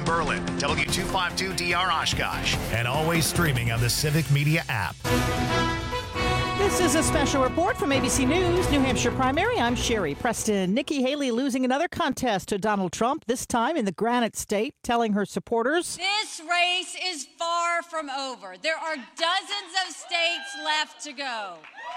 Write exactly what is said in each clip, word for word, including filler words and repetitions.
Berlin, W two fifty-two D R Oshkosh, and always streaming on the Civic Media app. This is a special report from A B C News, New Hampshire primary. I'm Sherry Preston. Nikki Haley losing another contest to Donald Trump, this time in the Granite State, telling her supporters, "This race is far from over. There are dozens of states left to go."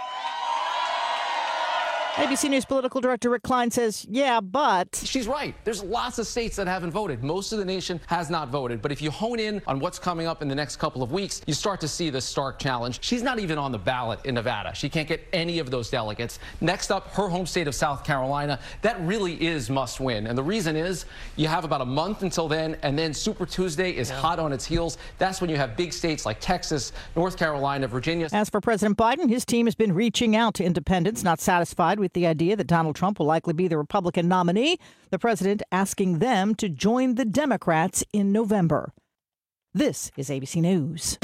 A B C News political director Rick Klein says, yeah, but... She's right. There's lots of states that haven't voted. Most of the nation has not voted. But if you hone in on what's coming up in the next couple of weeks, you start to see the stark challenge. She's not even on the ballot in Nevada. She can't get any of those delegates. Next up, her home state of South Carolina. That really is must win. And the reason is you have about a month until then, and then Super Tuesday is yeah. hot on its heels. That's when you have big states like Texas, North Carolina, Virginia. As for President Biden, his team has been reaching out to independents not satisfied with the idea that Donald Trump will likely be the Republican nominee, the president asking them to join the Democrats in November. This is A B C News.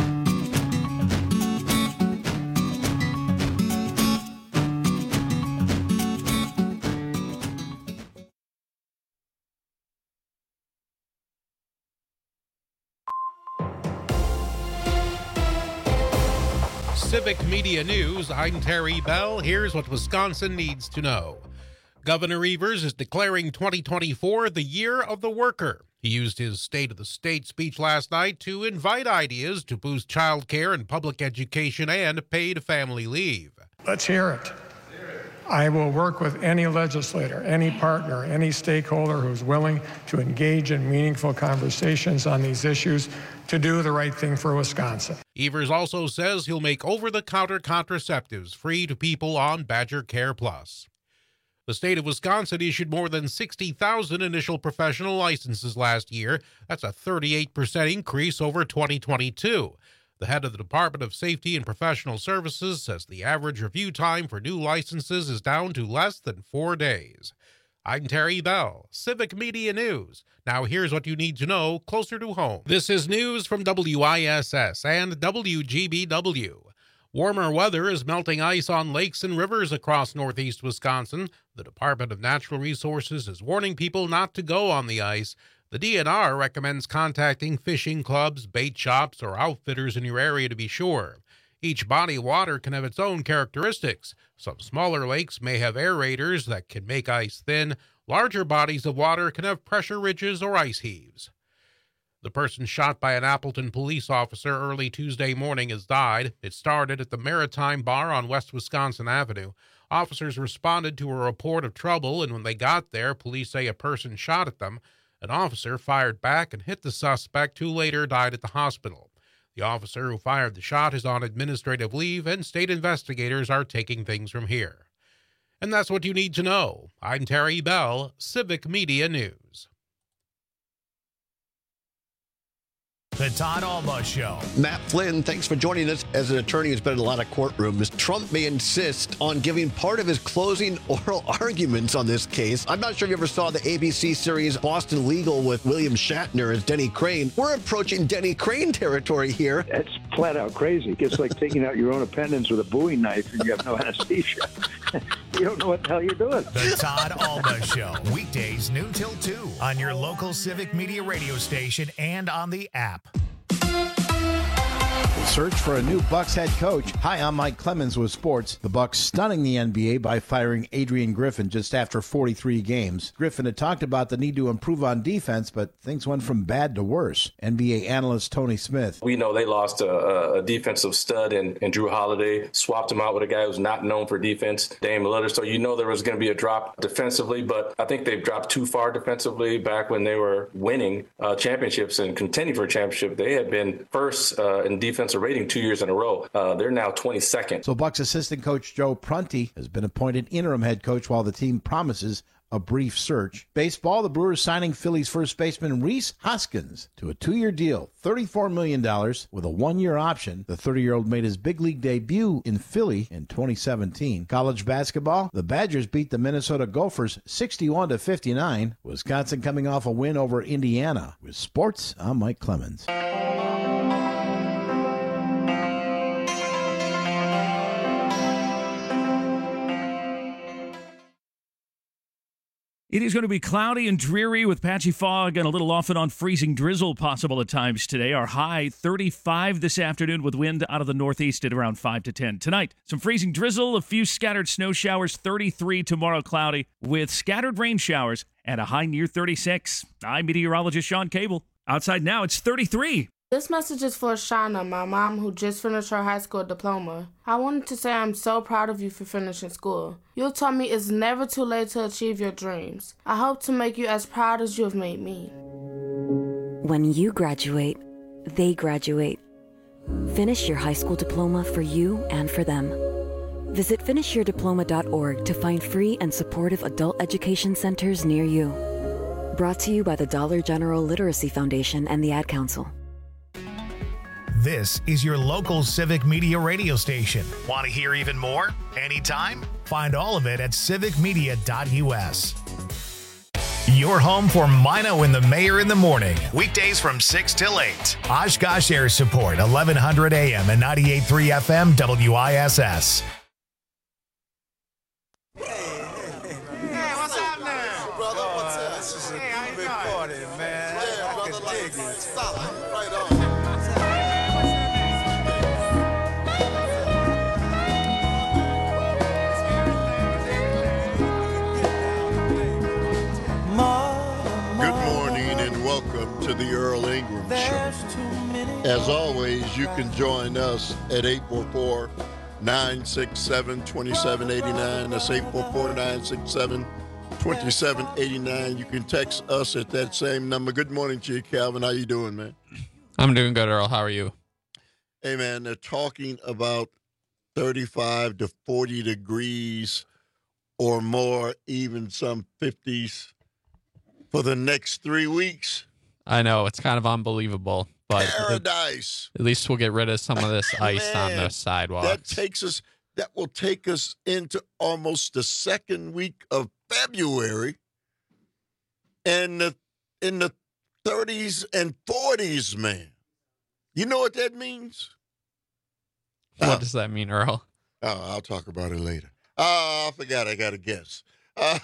Civic Media News, I'm Terry Bell. Here's what Wisconsin needs to know. Governor Evers is declaring twenty twenty-four the year of the worker. He used his State of the State speech last night to invite ideas to boost child care and public education and paid family leave. Let's hear it. I will work with any legislator, any partner, any stakeholder who's willing to engage in meaningful conversations on these issues to do the right thing for Wisconsin. Evers also says he'll make over-the-counter contraceptives free to people on Badger Care Plus. The state of Wisconsin issued more than sixty thousand initial professional licenses last year. That's a thirty-eight percent increase over twenty twenty-two. The head of the Department of Safety and Professional Services says the average review time for new licenses is down to less than four days. I'm Terry Bell, Civic Media News. Now here's what you need to know closer to home. This is news from W I S S and W G B W. Warmer weather is melting ice on lakes and rivers across northeast Wisconsin. The Department of Natural Resources is warning people not to go on the ice. The D N R recommends contacting fishing clubs, bait shops, or outfitters in your area to be sure. Each body of water can have its own characteristics. Some smaller lakes may have aerators that can make ice thin. Larger bodies of water can have pressure ridges or ice heaves. The person shot by an Appleton police officer early Tuesday morning has died. It started at the Maritime Bar on West Wisconsin Avenue. Officers responded to a report of trouble, and when they got there, police say a person shot at them. An officer fired back and hit the suspect, who later died at the hospital. The officer who fired the shot is on administrative leave, and state investigators are taking things from here. And that's what you need to know. I'm Terry Bell, Civic Media News. The Todd Alba Show. Matt Flynn, thanks for joining us. As an attorney who's been in a lot of courtrooms, Trump may insist on giving part of his closing oral arguments on this case. I'm not sure if you ever saw the A B C series Boston Legal with William Shatner as Denny Crane. We're approaching Denny Crane territory here. That's flat out crazy. It's like taking out your own appendix with a Bowie knife and you have no anesthesia. You don't know what the hell you're doing. The Todd Alba Show. Weekdays noon till two on your local Civic Media radio station and on the app. Search for a new Bucks head coach. Hi, I'm Mike Clemens with sports. The Bucks stunning the N B A by firing Adrian Griffin just after forty-three games. Griffin had talked about the need to improve on defense, but things went from bad to worse. N B A analyst Tony Smith. We know they lost a, a defensive stud in, in Drew Holiday, swapped him out with a guy who's not known for defense, Dame Lillard. So you know there was going to be a drop defensively, but I think they've dropped too far defensively. Back when they were winning uh, championships and contending for a championship, they had been first uh, in defensive rating two years in a row. Uh, they're now twenty-second. So Bucks assistant coach Joe Prunty has been appointed interim head coach while the team promises a brief search. Baseball, the Brewers signing Phillies first baseman Rhys Hoskins to a two-year deal, thirty-four million dollars with a one-year option. The thirty-year-old made his big league debut in Philly in twenty seventeen. College basketball, the Badgers beat the Minnesota Gophers sixty-one to fifty-nine. Wisconsin coming off a win over Indiana. With sports, I'm Mike Clemens. It is going to be cloudy and dreary with patchy fog and a little off and on freezing drizzle possible at times today. Our high thirty-five this afternoon with wind out of the northeast at around five to ten. Tonight, some freezing drizzle, a few scattered snow showers, thirty-three tomorrow cloudy with scattered rain showers and a high near thirty-six. I'm meteorologist Sean Cable. Outside now, it's thirty-three. This message is for Shauna, my mom, who just finished her high school diploma. I wanted to say I'm so proud of you for finishing school. You taught me it's never too late to achieve your dreams. I hope to make you as proud as you have made me. When you graduate, they graduate. Finish your high school diploma for you and for them. Visit finish your diploma dot org to find free and supportive adult education centers near you. Brought to you by the Dollar General Literacy Foundation and the Ad Council. This is your local Civic Media radio station. Want to hear even more? Anytime? Find all of it at civic media dot u s. Your home for Mino and the Mayor in the morning. Weekdays from six till eight. Oshkosh Air Support, eleven hundred A M and ninety-eight point three F M W I S S. To the Earl Ingram Show. As always, you can join us at eight four four, nine six seven, two seven eight nine. That's eight four four, nine six seven, two seven eight nine. You can text us at that same number. Good morning to you, Calvin. How you doing, man? I'm doing good, Earl. How are you? Hey, man, they're talking about thirty-five to forty degrees or more, even some fifties for the next three weeks. I know, it's kind of unbelievable, but paradise. At least we'll get rid of some of this ice Man, on the sidewalks. That takes us. That will take us into almost the second week of February, and the, in the thirties and forties, man. You know what that means? What uh, does that mean, Earl? Oh, I'll talk about it later. Oh, I forgot. I got to guess. Uh,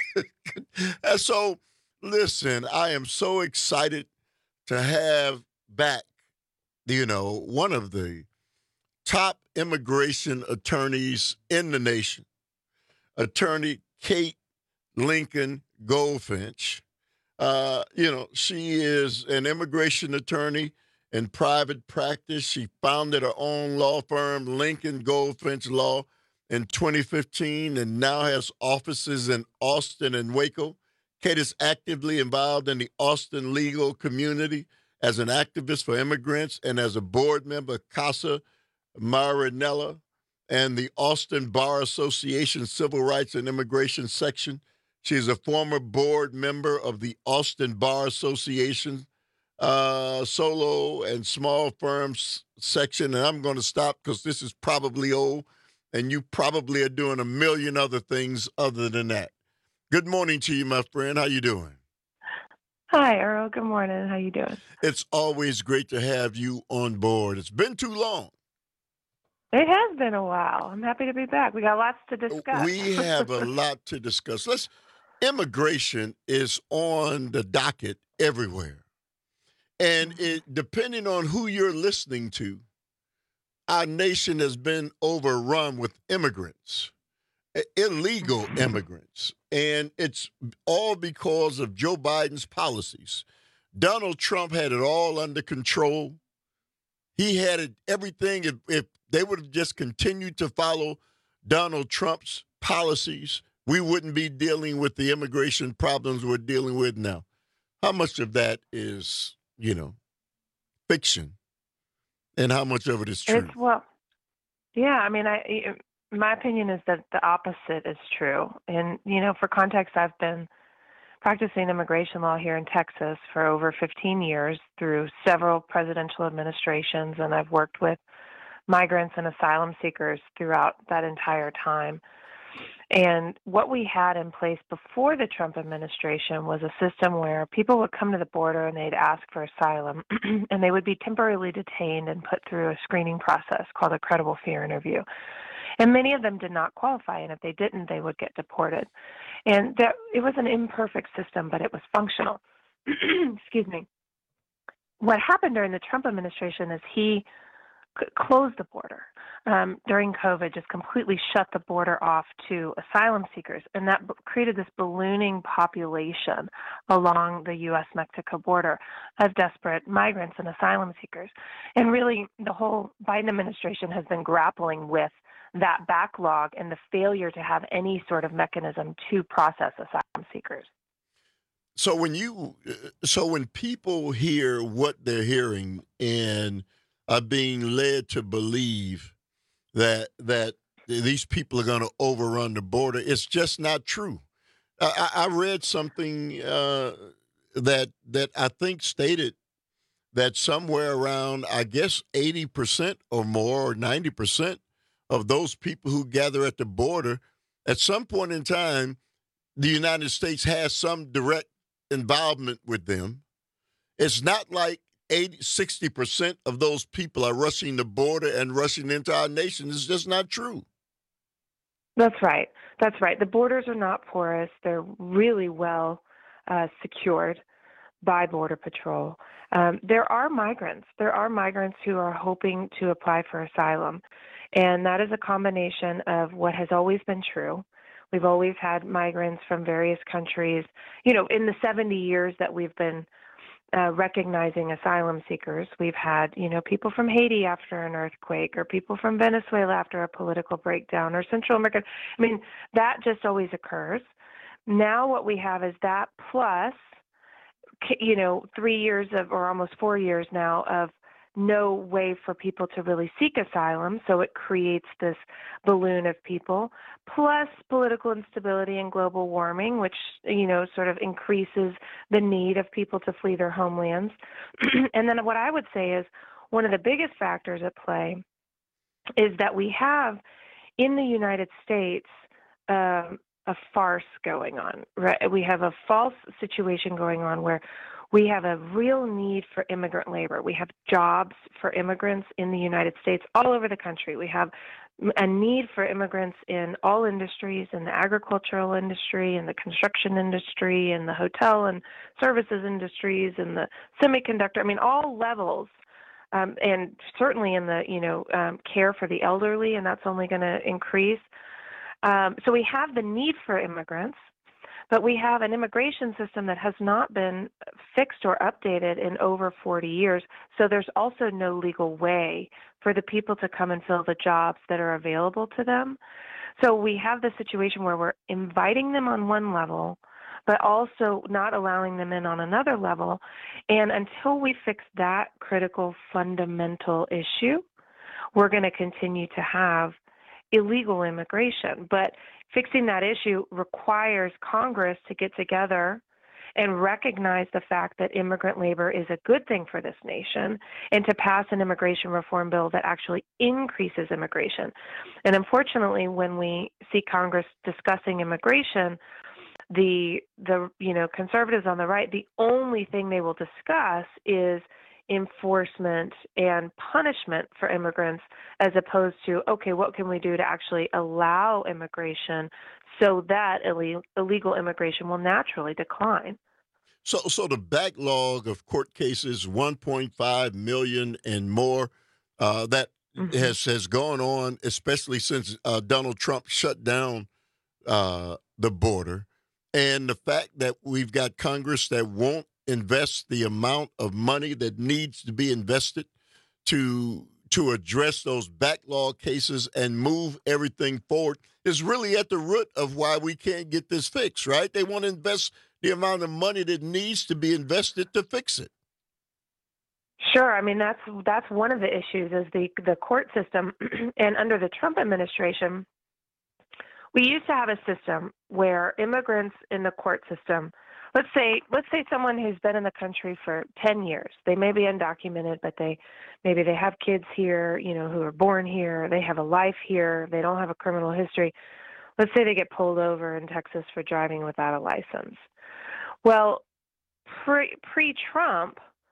so. Listen, I am so excited to have back, you know, one of the top immigration attorneys in the nation, Attorney Kate Lincoln Goldfinch. Uh, you know, she is an immigration attorney in private practice. She founded her own law firm, Lincoln Goldfinch Law, in twenty fifteen and now has offices in Austin and Waco. Kate is actively involved in the Austin legal community as an activist for immigrants and as a board member of Casa Marinella and the Austin Bar Association Civil Rights and Immigration Section. She is a former board member of the Austin Bar Association uh, Solo and Small Firms Section. And I'm going to stop because this is probably old, and you probably are doing a million other things other than that. Good morning to you, my friend. How you doing? Hi, Earl. Good morning. How you doing? It's always great to have you on board. It's been too long. It has been a while. I'm happy to be back. We got lots to discuss. We have a lot to discuss. Let's. Immigration is on the docket everywhere, and it depending on who you're listening to, our nation has been overrun with immigrants. Illegal immigrants, and it's all because of Joe Biden's policies. Donald Trump had it all under control. He had it, everything. If, if they would have just continued to follow Donald Trump's policies, we wouldn't be dealing with the immigration problems we're dealing with now. How much of that is, you know, fiction, and how much of it is true? It's, well, yeah, I mean, I. My opinion is that the opposite is true. And, you know, for context, I've been practicing immigration law here in Texas for over fifteen years through several presidential administrations, and I've worked with migrants and asylum seekers throughout that entire time. And what we had in place before the Trump administration was a system where people would come to the border and they'd ask for asylum, and they would be temporarily detained and put through a screening process called a credible fear interview. And many of them did not qualify, and if they didn't, they would get deported. And that it was an imperfect system, but it was functional. Excuse me. What happened during the Trump administration is he c- closed the border um, during COVID, just completely shut the border off to asylum seekers. And that b- created this ballooning population along the U S Mexico border of desperate migrants and asylum seekers. And really, the whole Biden administration has been grappling with that backlog and the failure to have any sort of mechanism to process asylum seekers. So when you, so when people hear what they're hearing and are being led to believe that that these people are going to overrun the border, it's just not true. I, I read something uh, that that I think stated that somewhere around, I guess, eighty percent or more, or ninety percent of those people who gather at the border, at some point in time, the United States has some direct involvement with them. It's not like eighty, sixty percent of those people are rushing the border and rushing into our nation. It's just not true. That's right. That's right. The borders are not porous. They're really well uh, secured by Border Patrol. Um, there are migrants. There are migrants who are hoping to apply for asylum. And that is a combination of what has always been true. We've always had migrants from various countries. You know, in the seventy years that we've been uh, recognizing asylum seekers, we've had, you know, people from Haiti after an earthquake, or people from Venezuela after a political breakdown, or Central America. I mean, that just always occurs. Now what we have is that plus, you know, three years of, or almost four years now of no way for people to really seek asylum, so it creates this balloon of people, plus political instability and global warming, which, you know, sort of increases the need of people to flee their homelands. And then what I would say is one of the biggest factors at play is that we have in the United States um, a farce going on, right? We have a false situation going on where we have a real need for immigrant labor. We have jobs for immigrants in the United States all over the country. We have a need for immigrants in all industries, in the agricultural industry, in the construction industry, in the hotel and services industries, in the semiconductor, I mean, all levels, um, and certainly in the, you know, um, care for the elderly, and that's only going to increase. Um, so we have the need for immigrants. But we have an immigration system that has not been fixed or updated in over forty years. So there's also no legal way for the people to come and fill the jobs that are available to them. So we have the situation where we're inviting them on one level, but also not allowing them in on another level. And until we fix that critical fundamental issue, we're going to continue to have illegal immigration. But fixing that issue requires Congress to get together and recognize the fact that immigrant labor is a good thing for this nation, and to pass an immigration reform bill that actually increases immigration. And unfortunately, when we see Congress discussing immigration, the the you know conservatives on the right, the only thing they will discuss is enforcement and punishment for immigrants, as opposed to, okay, what can we do to actually allow immigration so that ille- illegal immigration will naturally decline? So, so the backlog of court cases, one point five million and more, uh, that mm-hmm. has has gone on, especially since uh, Donald Trump shut down uh, the border, and the fact that we've got Congress that won't invest the amount of money that needs to be invested to to address those backlog cases and move everything forward is really at the root of why we can't get this fixed, right? They want to invest the amount of money that needs to be invested to fix it. Sure. I mean, that's that's one of the issues is the, the court system. And under the Trump administration, we used to have a system where immigrants in the court system, Let's say let's say someone who's been in the country for ten years. They may be undocumented, but they maybe they have kids here, you know, who are born here. They have a life here. They don't have a criminal history. Let's say they get pulled over in Texas for driving without a license. Well, pre, pre-Trump,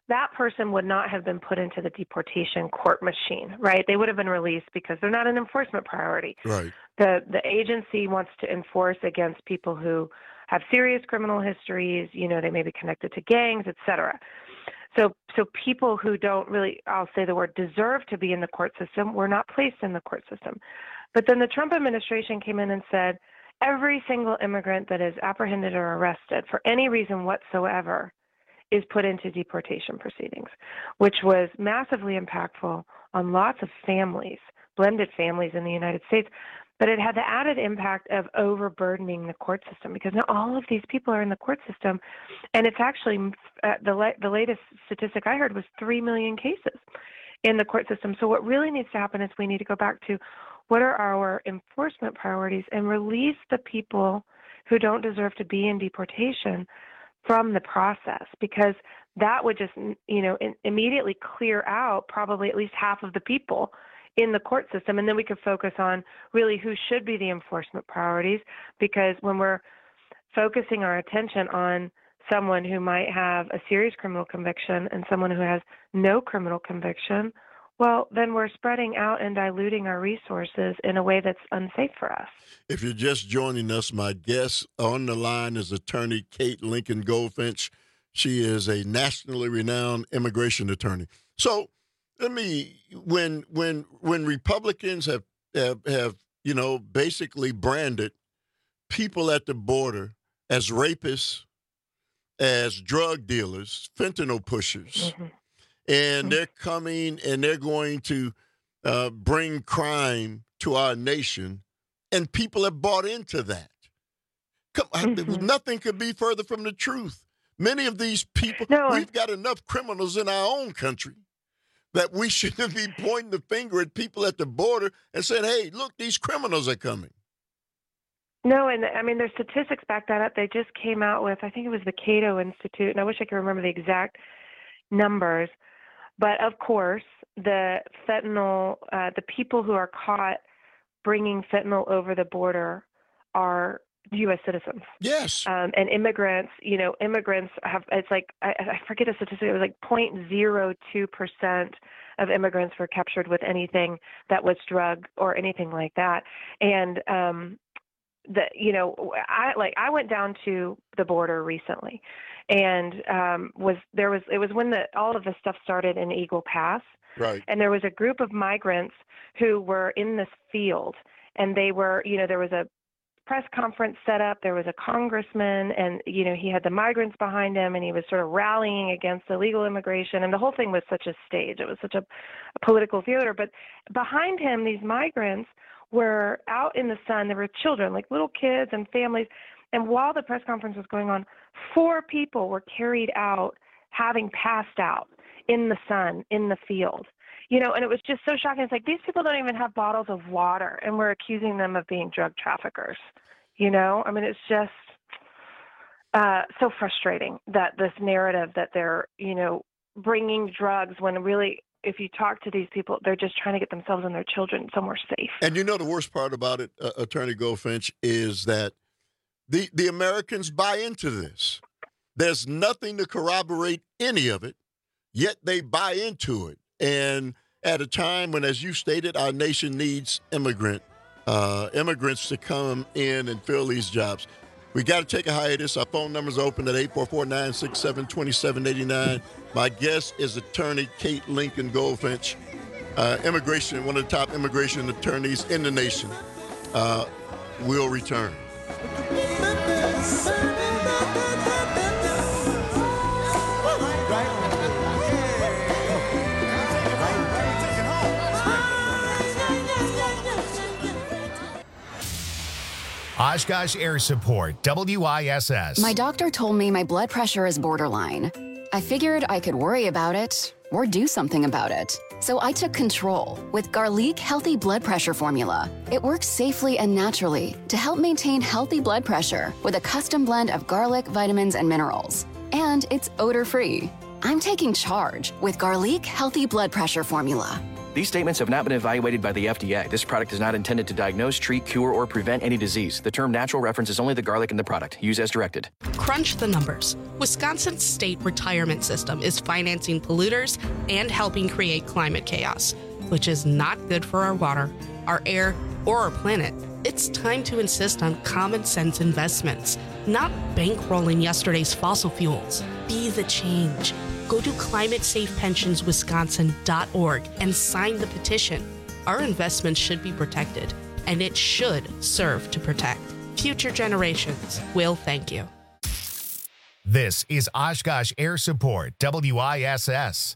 that person would not have been put into the deportation court machine, right? They would have been released because they're not an enforcement priority. Right. The the agency wants to enforce against people who have serious criminal histories, you know, they may be connected to gangs, et cetera. So, so people who don't really, I'll say the word, deserve to be in the court system were not placed in the court system. But then the Trump administration came in and said, every single immigrant that is apprehended or arrested for any reason whatsoever is put into deportation proceedings, which was massively impactful on lots of families, blended families in the United States. But it had the added impact of overburdening the court system because now all of these people are in the court system. And it's actually, uh, the, la- the latest statistic I heard was three million cases in the court system. So what really needs to happen is we need to go back to what are our enforcement priorities and release the people who don't deserve to be in deportation from the process, because that would just, you know, in, immediately clear out probably at least half of the people in the court system. And then we could focus on really who should be the enforcement priorities, because when we're focusing our attention on someone who might have a serious criminal conviction and someone who has no criminal conviction, well, then we're spreading out and diluting our resources in a way that's unsafe for us. If you're just joining us, my guest on the line is attorney Kate Lincoln Goldfinch. She is a nationally renowned immigration attorney. So let me, when when when Republicans have, have, have you know, basically branded people at the border as rapists, as drug dealers, fentanyl pushers, mm-hmm. and they're coming and they're going to uh, bring crime to our nation, and people have bought into that. Come, mm-hmm. Nothing could be further from the truth. Many of these people, no, we've got enough criminals in our own country that we shouldn't be pointing the finger at people at the border and saying, hey, look, these criminals are coming. No, and I mean, their statistics back that up. They just came out with, I think it was the Cato Institute, and I wish I could remember the exact numbers. But of course, the fentanyl, uh, the people who are caught bringing fentanyl over the border are U S citizens. Yes. Um, and immigrants, you know, immigrants have, it's like, I, I forget a statistic, it was like zero point zero two percent of immigrants were captured with anything that was drug or anything like that. And, um, the, you know, I like, I went down to the border recently and, um, was, there was, it was when the, all of this stuff started in Eagle Pass. Right. And there was a group of migrants who were in this field, and they were, you know, there was a press conference set up. There was a congressman, and, you know, he had the migrants behind him, and he was sort of rallying against illegal immigration. And the whole thing was such a stage. It was such a, a political theater. But behind him, these migrants were out in the sun. There were children, like little kids and families. And while the press conference was going on, four people were carried out having passed out in the sun, in the field. You know, and it was just so shocking. It's like, these people don't even have bottles of water, and we're accusing them of being drug traffickers. You know, I mean, it's just uh, so frustrating that this narrative that they're, you know, bringing drugs when really, if you talk to these people, they're just trying to get themselves and their children somewhere safe. And you know, the worst part about it, uh, Attorney Goldfinch, is that the, the Americans buy into this. There's nothing to corroborate any of it, yet they buy into it. And at a time when, as you stated, our nation needs immigrant uh, immigrants to come in and fill these jobs. We got to take a hiatus. Our phone number is open at eight four four, nine six seven, two seven eight nine. My guest is attorney Kate Lincoln Goldfinch, uh, immigration, one of the top immigration attorneys in the nation. Uh, we'll return. Oshkosh Air Support, W I S S. My doctor told me my blood pressure is borderline. I figured I could worry about it or do something about it. So I took control with Garlic Healthy Blood Pressure Formula. It works safely and naturally to help maintain healthy blood pressure with a custom blend of garlic, vitamins, and minerals. And it's odor-free. I'm taking charge with Garlic Healthy Blood Pressure Formula. These statements have not been evaluated by the F D A. This product is not intended to diagnose, treat, cure, or prevent any disease. The term natural references only the garlic in the product. Use as directed. Crunch the numbers. Wisconsin's state retirement system is financing polluters and helping create climate chaos, which is not good for our water, our air, or our planet. It's time to insist on common sense investments, not bankrolling yesterday's fossil fuels. Be the change. Go to climate safe pensions wisconsin dot org and sign the petition. Our investments should be protected, and it should serve to protect. Future generations will thank you. This is Oshkosh Air Support, W I S S.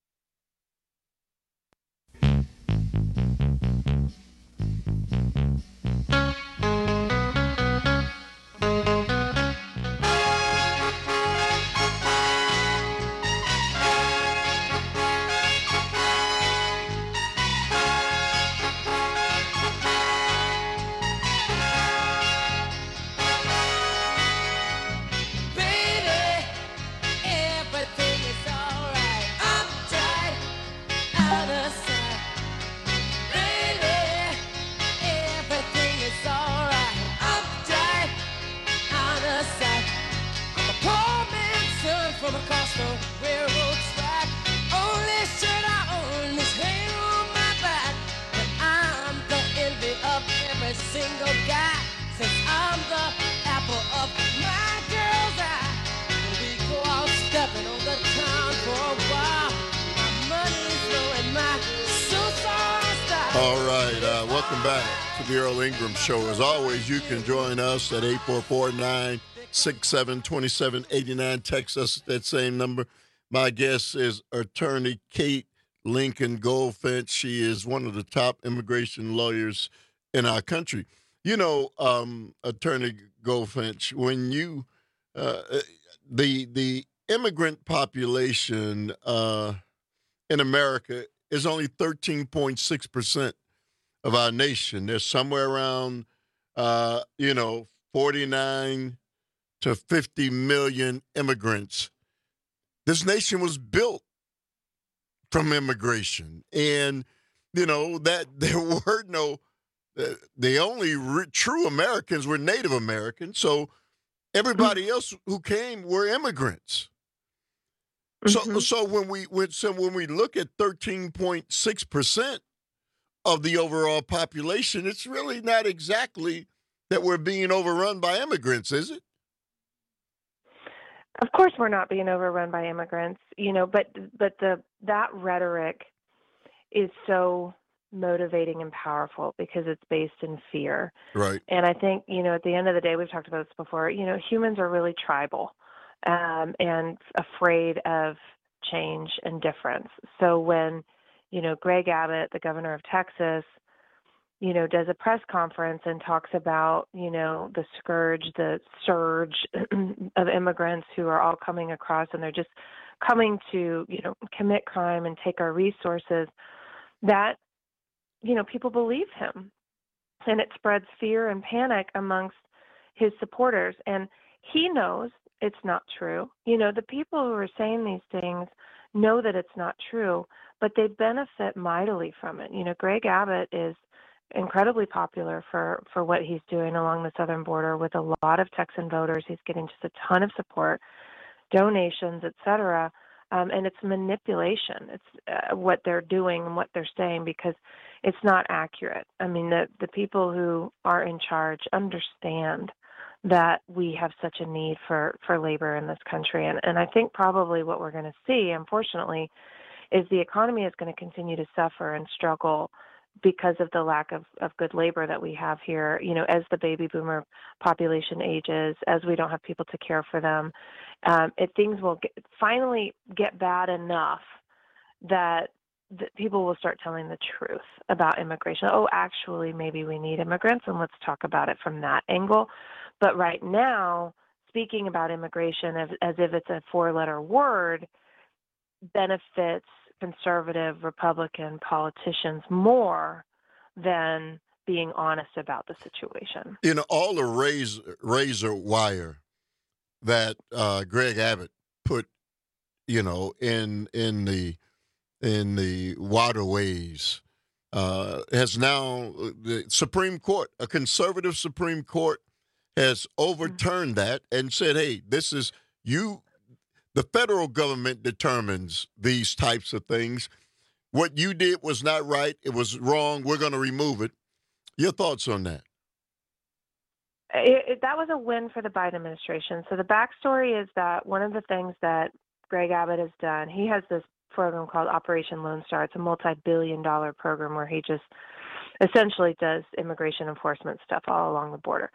All right, uh, welcome back to the Earl Ingram Show. As always, you can join us at eight four four, nine six seven, two seven eight nine. Text us at that same number. My guest is attorney Kate Lincoln Goldfinch. She is one of the top immigration lawyers in our country. You know, um, attorney Goldfinch, when you uh, the the immigrant population uh, in America is only thirteen point six percent of our nation. There's somewhere around, uh, you know, forty-nine to fifty million immigrants. This nation was built from immigration. And, you know, that there were no, uh, the only re- true Americans were Native Americans. So everybody else who came were immigrants. Mm-hmm. So, so when we when, so when we look at thirteen point six percent of the overall population, it's really not exactly that we're being overrun by immigrants, is it? Of course, we're not being overrun by immigrants, you know, but but the that rhetoric is so motivating and powerful because it's based in fear. Right. And I think, you know, at the end of the day, we've talked about this before, you know, humans are really tribal. Um, and afraid of change and difference. So when, you know, Greg Abbott, the governor of Texas, you know, does a press conference and talks about, you know, the scourge, the surge of immigrants who are all coming across and they're just coming to, you know, commit crime and take our resources, that, you know, people believe him. And it spreads fear and panic amongst his supporters. And he knows it's not true. You know, the people who are saying these things know that it's not true, but they benefit mightily from it. You know, Greg Abbott is incredibly popular for, for what he's doing along the southern border with a lot of Texan voters. He's getting just a ton of support, donations, et cetera. Um, and it's manipulation. It's uh, what they're doing and what they're saying because it's not accurate. I mean, the, the people who are in charge understand that we have such a need for, for labor in this country. And, and I think probably what we're going to see, unfortunately, is the economy is going to continue to suffer and struggle because of the lack of, of good labor that we have here, you know, as the baby boomer population ages, as we don't have people to care for them. Um, it, things will get, finally get bad enough that that people will start telling the truth about immigration. Oh, actually, maybe we need immigrants, and let's talk about it from that angle. But right now, speaking about immigration as, as if it's a four-letter word benefits conservative Republican politicians more than being honest about the situation. You know, all the razor, razor wire that uh, Greg Abbott put, you know, in in the in the waterways uh, has now, the Supreme Court, a conservative Supreme Court, has overturned that and said, hey, this is you, the federal government determines these types of things. What you did was not right. It was wrong. We're going to remove it. Your thoughts on that? It, it, that was a win for the Biden administration. So the backstory is that one of the things that Greg Abbott has done, he has this program called Operation Lone Star. It's a multi-billion dollar program where he just essentially does immigration enforcement stuff all along the border.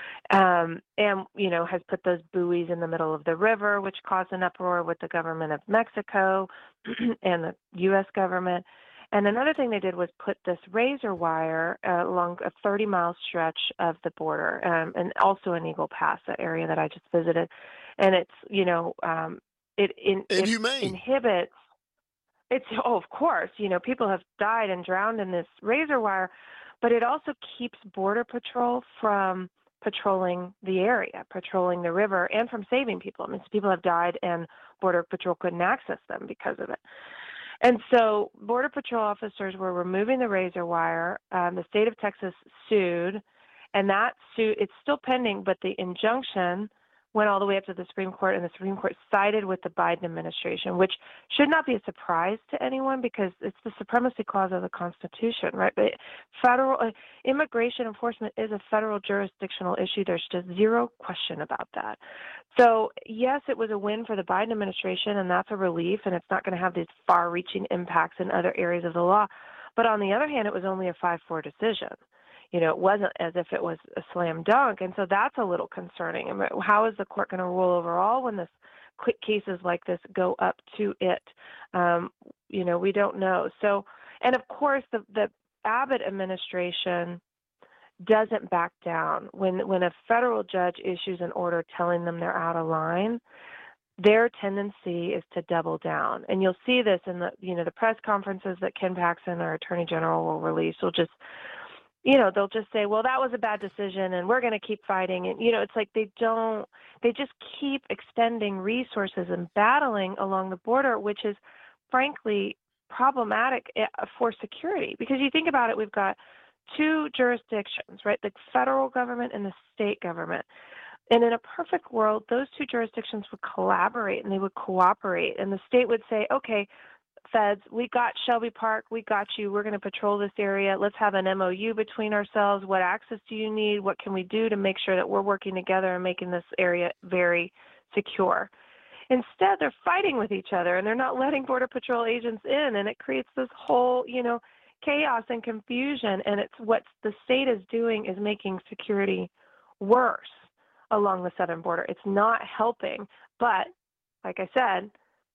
Um, and, you know, has put those buoys in the middle of the river, which caused an uproar with the government of Mexico and the U S government. And another thing they did was put this razor wire uh, along a thirty mile stretch of the border, um, and also in Eagle Pass, that area that I just visited. And it's, you know, um, it, in, it inhibits, it's, oh, of course, you know, people have died and drowned in this razor wire, but it also keeps Border Patrol from patrolling the area, patrolling the river, and from saving people. I mean, people have died and Border Patrol couldn't access them because of it. And so Border Patrol officers were removing the razor wire. Um, the state of Texas sued, and that suit, it's still pending, but the injunction went all the way up to the Supreme Court, and the Supreme Court sided with the Biden administration, which should not be a surprise to anyone because it's the supremacy clause of the Constitution, right? But federal uh, immigration enforcement is a federal jurisdictional issue. There's just zero question about that. So, yes, it was a win for the Biden administration, and that's a relief, and it's not going to have these far-reaching impacts in other areas of the law. But on the other hand, it was only a five four decision. You know, it wasn't as if it was a slam dunk. And so that's a little concerning. I mean, how is the court going to rule overall when this quick cases like this go up to it? Um, you know, we don't know. So, and of course, the, the Abbott administration doesn't back down. When, when a federal judge issues an order telling them they're out of line, their tendency is to double down. And you'll see this in the, you know, the press conferences that Ken Paxton, our attorney general, will release. Will just You know, they'll just say, well, that was a bad decision and we're going to keep fighting. And, you know, it's like they don't, they just keep extending resources and battling along the border, which is frankly problematic for security. Because you think about it, we've got two jurisdictions, right? The federal government and the state government. And in a perfect world, those two jurisdictions would collaborate and they would cooperate. And the state would say, okay, feds, we got Shelby Park, we got you, we're going to patrol this area, let's have an M O U between ourselves, what access do you need, what can we do to make sure that we're working together and making this area very secure. Instead, they're fighting with each other and they're not letting Border Patrol agents in, and it creates this whole, you know, chaos and confusion, and it's what the state is doing is making security worse along the southern border. It's not helping, but like I said,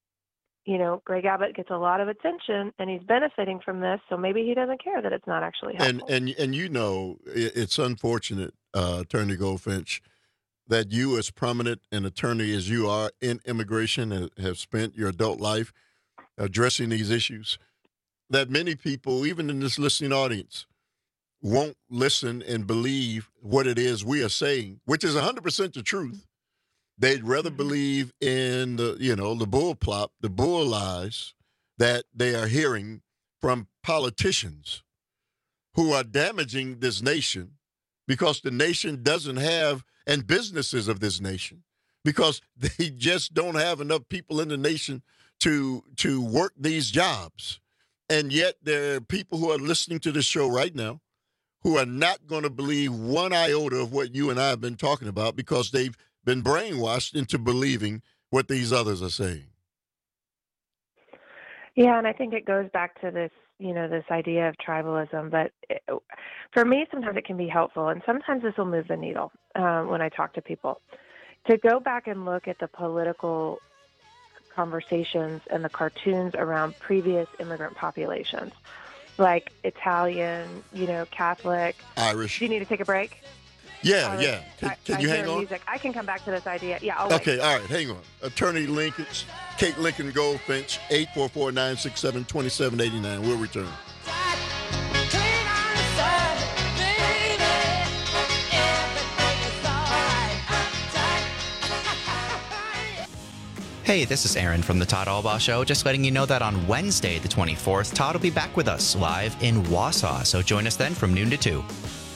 you know, Greg Abbott gets a lot of attention and he's benefiting from this. So maybe he doesn't care that it's not actually helpful. And, and, and you know, it's unfortunate, uh, Attorney Goldfinch, that you as prominent an attorney as you are in immigration and have spent your adult life addressing these issues, that many people, even in this listening audience, won't listen and believe what it is we are saying, which is one hundred percent the truth. They'd rather believe in the, you know, the bull plop, the bull lies that they are hearing from politicians who are damaging this nation because the nation doesn't have, and businesses of this nation, because they just don't have enough people in the nation to to work these jobs. And yet there are people who are listening to this show right now who are not going to believe one iota of what you and I have been talking about because they've been brainwashed into believing what these others are saying. Yeah, and I think it goes back to this, you know, this idea of tribalism. But it, for me, sometimes it can be helpful, and sometimes this will move the needle um, when I talk to people. To go back and look at the political conversations and the cartoons around previous immigrant populations, like Italian, you know, Catholic. Irish. Do you need to take a break? Yeah, uh, yeah. Can, can I, you I hang on? Music. I can come back to this idea. Yeah, I'll Okay, wait. all right, hang on. Attorney Lincoln, Kate Lincoln Goldfinch, eight four four, nine six seven, two seven eight nine. We'll return. Hey, this is Aaron from the Todd Albaugh Show. Just letting you know that on Wednesday, the twenty-fourth, Todd will be back with us live in Wausau. So join us then from noon to two.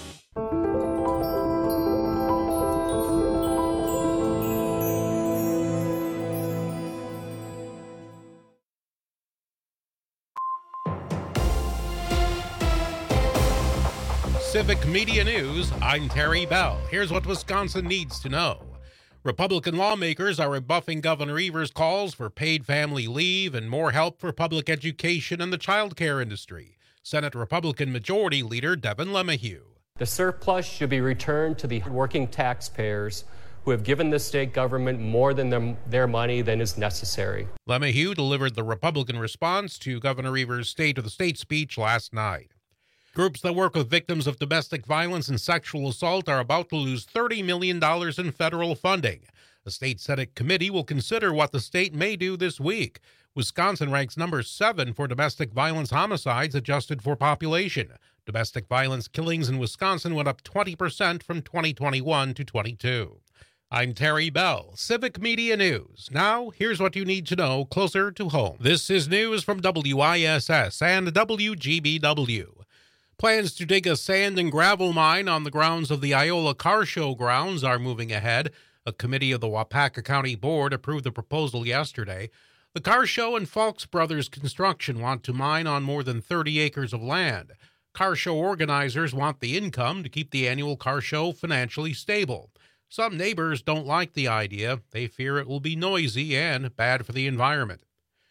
Civic Media News, I'm Terry Bell. Here's what Wisconsin needs to know. Republican lawmakers are rebuffing Governor Evers' calls for paid family leave and more help for public education and the child care industry. Senate Republican Majority Leader Devin LeMahieu. The surplus should be returned to the working taxpayers who have given the state government more than their, their money than is necessary. LeMahieu delivered the Republican response to Governor Evers' State of the State speech last night. Groups that work with victims of domestic violence and sexual assault are about to lose thirty million dollars in federal funding. A state Senate committee will consider what the state may do this week. Wisconsin ranks number seven for domestic violence homicides adjusted for population. Domestic violence killings in Wisconsin went up twenty percent from twenty twenty-one to twenty-two. I'm Terry Bell, Civic Media News. Now, here's what you need to know closer to home. This is news from W I S S and W G B W. Plans to dig a sand and gravel mine on the grounds of the Iola Car Show grounds are moving ahead. A committee of the Wapaka County Board approved the proposal yesterday. The Car Show and Falks Brothers Construction want to mine on more than thirty acres of land. Car show organizers want the income to keep the annual car show financially stable. Some neighbors don't like the idea. They fear it will be noisy and bad for the environment.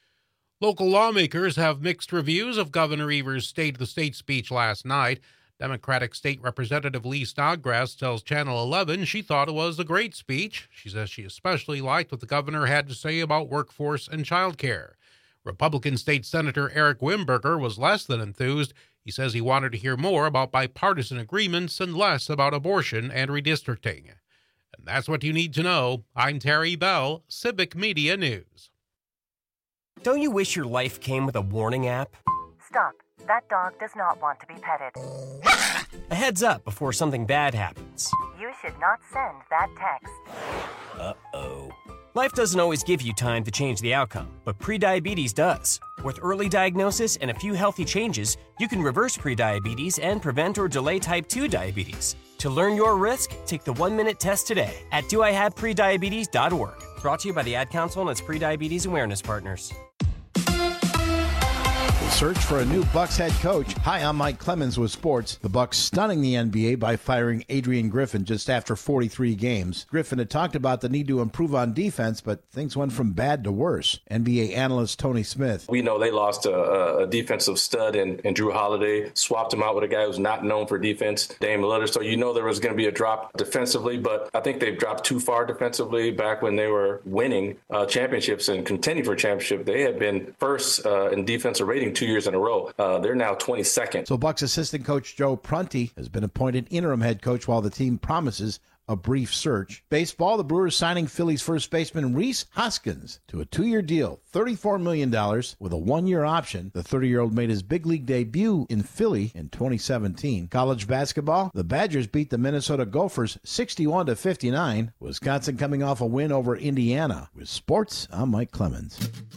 Local lawmakers have mixed reviews of Governor Evers' State of the State speech last night. Democratic State Representative Lee Snodgrass tells Channel eleven she thought it was a great speech. She says she especially liked what the governor had to say about workforce and child care. Republican State Senator Eric Wimberger was less than enthused. He says he wanted to hear more about bipartisan agreements and less about abortion and redistricting. And that's what you need to know. I'm Terry Bell, Civic Media News. Don't you wish your life came with a warning app? Stop. That dog does not want to be petted. A heads up before something bad happens. You should not send that text. Uh-oh. Life doesn't always give you time to change the outcome, but prediabetes does. With early diagnosis and a few healthy changes, you can reverse prediabetes and prevent or delay type two diabetes. To learn your risk, take the one-minute test today at do I have prediabetes dot org. Brought to you by the Ad Council and its prediabetes awareness partners. Search for a new Bucks head coach. Hi, I'm Mike Clemens with sports. The Bucks stunning the N B A by firing Adrian Griffin just after forty-three games. Griffin had talked about the need to improve on defense, but things went from bad to worse. N B A analyst Tony Smith. We know they lost a, a defensive stud in, in Drew Holiday, swapped him out with a guy who's not known for defense, Dame Lillard. So you know there was going to be a drop defensively, but I think they've dropped too far defensively. Back when they were winning uh, championships and contending for a championship, they had been first uh, in defensive rating two years in a row. Uh, they're now twenty-second. So Bucks assistant coach Joe Prunty has been appointed interim head coach while the team promises a brief search. Baseball, the Brewers signing Phillies first baseman Rhys Hoskins to a two-year deal, thirty-four million dollars with a one-year option. The thirty-year-old made his big league debut in Philly in twenty seventeen. College basketball, the Badgers beat the Minnesota Gophers sixty-one to fifty-nine. Wisconsin coming off a win over Indiana. With sports, I'm Mike Clemens.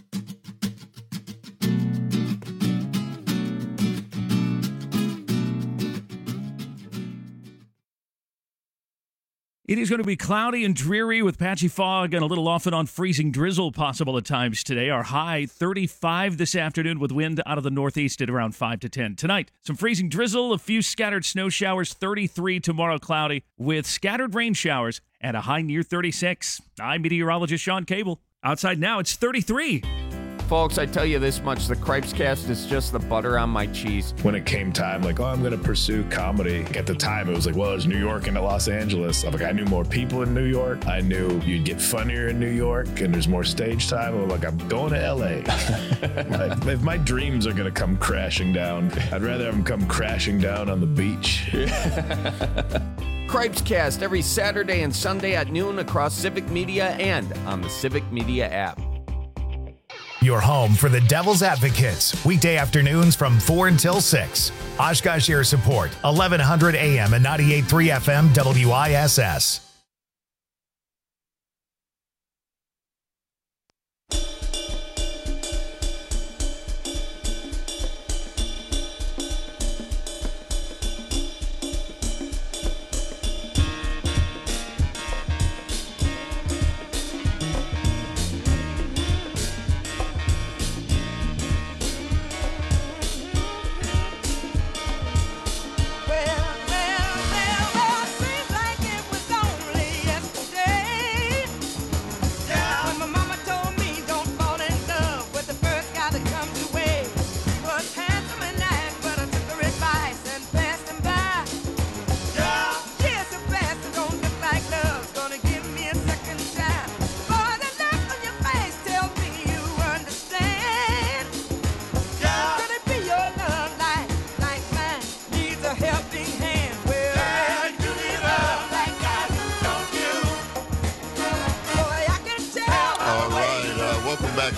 It is going to be cloudy and dreary with patchy fog and a little off and on freezing drizzle possible at times today. Our high thirty-five this afternoon with wind out of the northeast at around five to ten. Tonight, some freezing drizzle, a few scattered snow showers, thirty-three tomorrow cloudy with scattered rain showers and a high near thirty-six. I'm meteorologist Sean Cable. Outside now, it's thirty-three. Folks, I tell you this much, the Cripescast is just the butter on my cheese. When it came time, like, oh, I'm going to pursue comedy. At the time, it was like, well, there's New York and Los Angeles. I'm like, I knew more people in New York. I knew you'd get funnier in New York, and there's more stage time. I'm like, I'm going to L A. Like, if my dreams are going to come crashing down, I'd rather have them come crashing down on the beach. Cripescast every Saturday and Sunday at noon across Civic Media and on the Civic Media app. Your home for the Devil's Advocates, weekday afternoons from four until six. Oshkosh Air Support, eleven hundred A M and ninety-eight point three F M W I S S.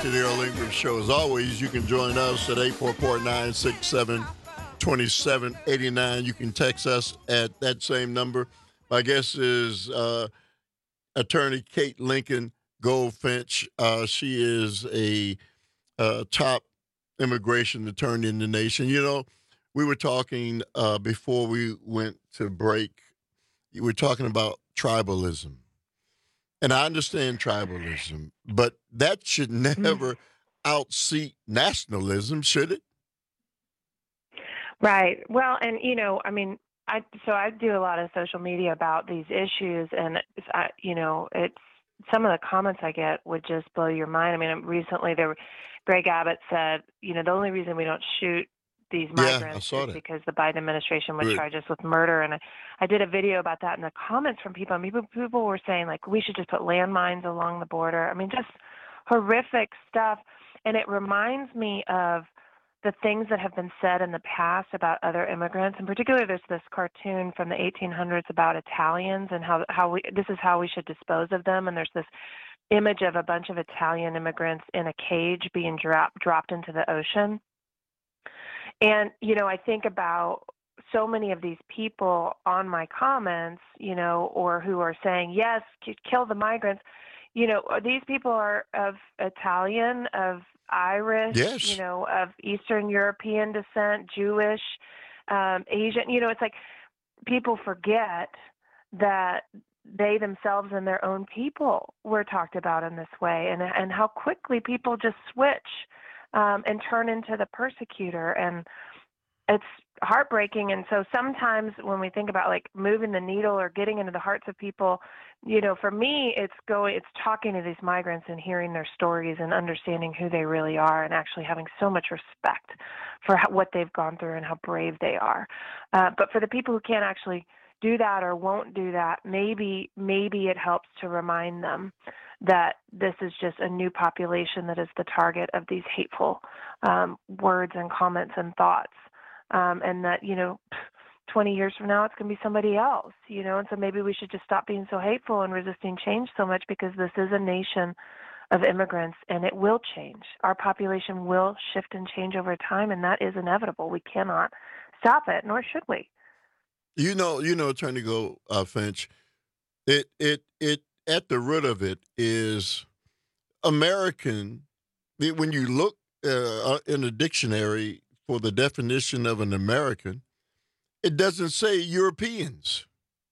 to the Earl Ingram Show. As always, you can join us at eight four four, nine six seven, two seven eight nine. You can text us at that same number. My guest is uh, attorney Kate Lincoln Goldfinch. Uh, she is a uh, top immigration attorney in the nation. You know, we were talking uh, before we went to break. We were talking about tribalism. And I understand tribalism, but that should never outseat nationalism, should it? Right. Well, and, you know, I mean, I so I do a lot of social media about these issues, and, it's, I, you know, it's some of the comments I get would just blow your mind. I mean, recently there were, Greg Abbott said, you know, the only reason we don't shoot these migrants yeah, is because the Biden administration would charge us with murder. And I, I did a video about that, and the comments from people, I mean, people, people were saying, like, we should just put landmines along the border. I mean, just horrific stuff. And it reminds me of the things that have been said in the past about other immigrants. In particular, there's this cartoon from the eighteen hundreds about Italians and how, how we, this is how we should dispose of them. And there's this image of a bunch of Italian immigrants in a cage being drop, dropped into the ocean. And, you know, I think about so many of these people on my comments, you know, or who are saying, yes, kill the migrants. You know, these people are of Italian, of Irish, yes. you know, of Eastern European descent, Jewish, um, Asian. You know, it's like people forget that they themselves and their own people were talked about in this way, and and how quickly people just switch um, and turn into the persecutor. And it's heartbreaking. And so sometimes when we think about like moving the needle or getting into the hearts of people, you know, for me, it's going, it's talking to these migrants and hearing their stories and understanding who they really are, and actually having so much respect for how, what they've gone through and how brave they are. Uh, but for the people who can't actually do that or won't do that, maybe, maybe it helps to remind them that this is just a new population that is the target of these hateful um, words and comments and thoughts. Um, and that, you know, twenty years from now, it's going to be somebody else, you know, and so maybe we should just stop being so hateful and resisting change so much, because this is a nation of immigrants, and it will change. Our population will shift and change over time, and that is inevitable. We cannot stop it, nor should we. You know, you know, Attorney Go uh, Finch, it, it, it, at the root of it is American. When you look uh, in a dictionary for the definition of an American, it doesn't say Europeans.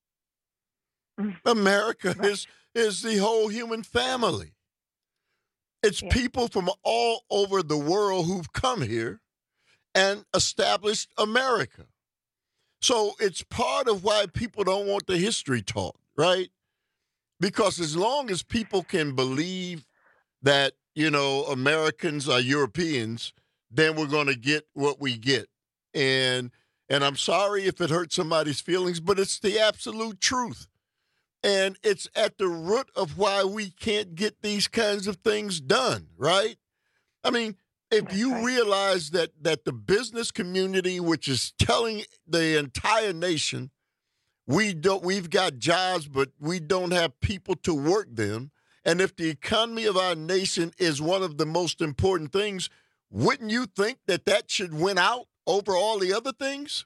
Mm-hmm. America right. is is the whole human family. It's yeah. people from all over the world who've come here and established America. So it's part of why people don't want the history taught, right? Because as long as people can believe that, you know, Americans are Europeans, then we're going to get what we get. And and I'm sorry if it hurts somebody's feelings, but it's the absolute truth. And it's at the root of why we can't get these kinds of things done, right? I mean, if That's you right. realize that that the business community, which is telling the entire nation, we don't, we've got jobs, but we don't have people to work them. And if the economy of our nation is one of the most important things, wouldn't you think that that should win out over all the other things?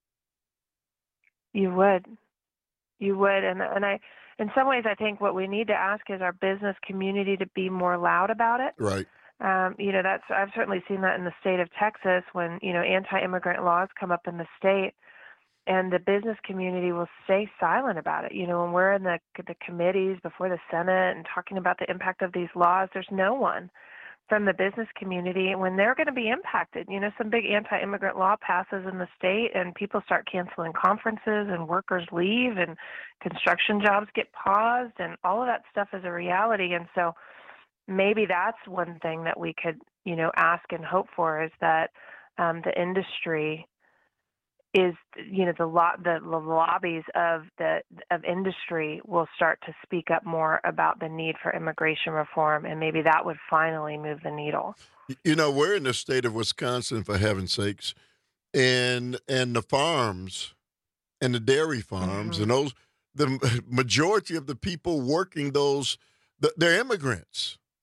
You would. You would. And and I, in some ways, I think what we need to ask is our business community to be more loud about it. Right. Um, you know, that's, I've certainly seen that in the state of Texas when, you know, anti-immigrant laws come up in the state, and the business community will stay silent about it. You know, when we're in the the committees before the Senate and talking about the impact of these laws, there's no one from the business community when they're going to be impacted. You know, some big anti-immigrant law passes in the state and people start canceling conferences and workers leave and construction jobs get paused, and all of that stuff is a reality. And so maybe that's one thing that we could, you know, ask and hope for, is that um, the industry is, you know, the, lo- the the lobbies of the of industry will start to speak up more about the need for immigration reform, and maybe that would finally move the needle. You know, we're in the state of Wisconsin, for heaven's sakes, and and the farms and the dairy farms mm-hmm. and those, the majority of the people working those, they're immigrants.